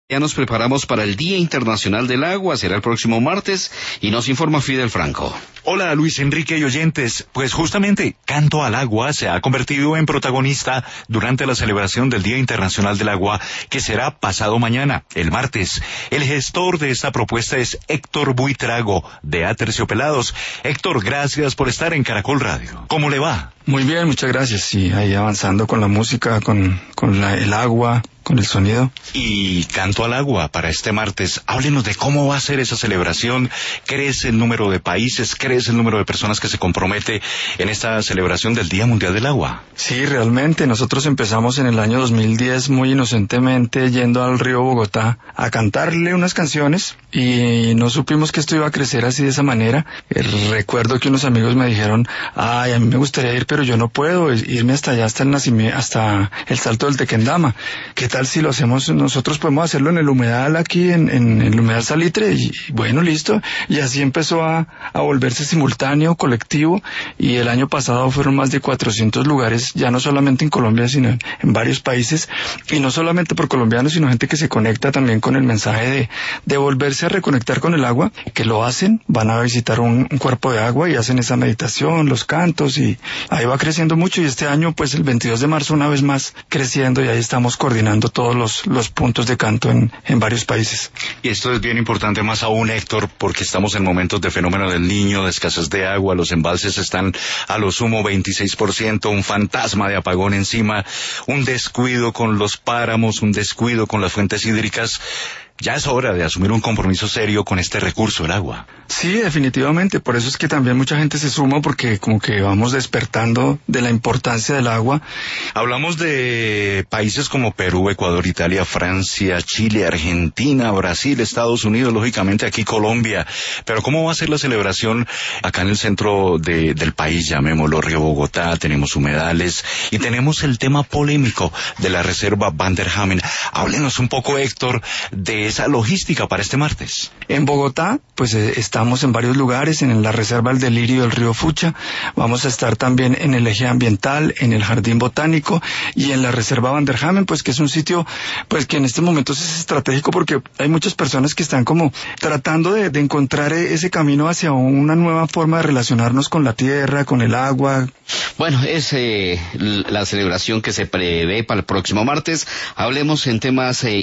Ya nos preparamos para el Día Internacional del Agua, será el próximo martes, y nos informa Fidel Franco. Hola Luis Enrique y oyentes, pues justamente Canto al Agua se ha convertido en protagonista durante la celebración del Día Internacional del Agua, que será pasado mañana, el martes. El gestor de esta propuesta es Héctor Buitrago, de Aterciopelados. Héctor, gracias por estar en Caracol Radio. ¿Cómo le va? Muy bien, muchas gracias. Sí, ahí avanzando con la música, con el agua, con el sonido. Y Canto al Agua para este martes. Háblenos de cómo va a ser esa celebración. ¿Crece el número de países? ¿Crece el número de personas que se compromete en esta celebración del Día Mundial del Agua? Sí, realmente. Nosotros empezamos en el año 2010 muy inocentemente yendo al río Bogotá a cantarle unas canciones y no supimos que esto iba a crecer así de esa manera. Recuerdo que unos amigos me dijeron, ay, a mí me gustaría ir, pero yo no puedo irme hasta allá, hasta el Salto del Tequendama. ¿Qué tal si lo hacemos? Nosotros podemos hacerlo en el humedal aquí, en el humedal Salitre, y bueno, listo. Y así empezó a volverse simultáneo, colectivo, y el año pasado fueron más de 400 lugares, ya no solamente en Colombia, sino en varios países, y no solamente por colombianos, sino gente que se conecta también con el mensaje de volverse a reconectar con el agua, que lo hacen, van a visitar un cuerpo de agua y hacen esa meditación, los cantos, y ahí va creciendo mucho, y este año, pues el 22 de marzo, una vez más creciendo, y ahí estamos coordinando todos los puntos de canto en varios países. Y esto es bien importante más aún, Héctor, porque estamos en momentos de fenómeno del Niño, de escasez de agua, los embalses están a lo sumo 26%, un fantasma de apagón encima, un descuido con los páramos, un descuido con las fuentes hídricas. Ya es hora de asumir un compromiso serio con este recurso, el agua. Sí, definitivamente. Por eso es que también mucha gente se suma, porque como que vamos despertando de la importancia del agua. Hablamos de países como Perú, Ecuador, Italia, Francia, Chile, Argentina, Brasil, Estados Unidos, lógicamente aquí Colombia. Pero ¿cómo va a ser la celebración acá en el centro del país? Llamémoslo Río Bogotá, tenemos humedales y tenemos el tema polémico de la reserva Van der Hamen. Háblenos un poco, Héctor, de esa logística para este martes. En Bogotá, pues estamos en varios lugares, en la reserva El Delirio del río Fucha, vamos a estar también en el eje ambiental, en el jardín botánico y en la reserva Van der Hamen, pues que es un sitio pues que en este momento es estratégico, porque hay muchas personas que están como tratando de encontrar ese camino hacia una nueva forma de relacionarnos con la tierra, con el agua. Bueno, es la celebración que se prevé para el próximo martes. Hablemos en temas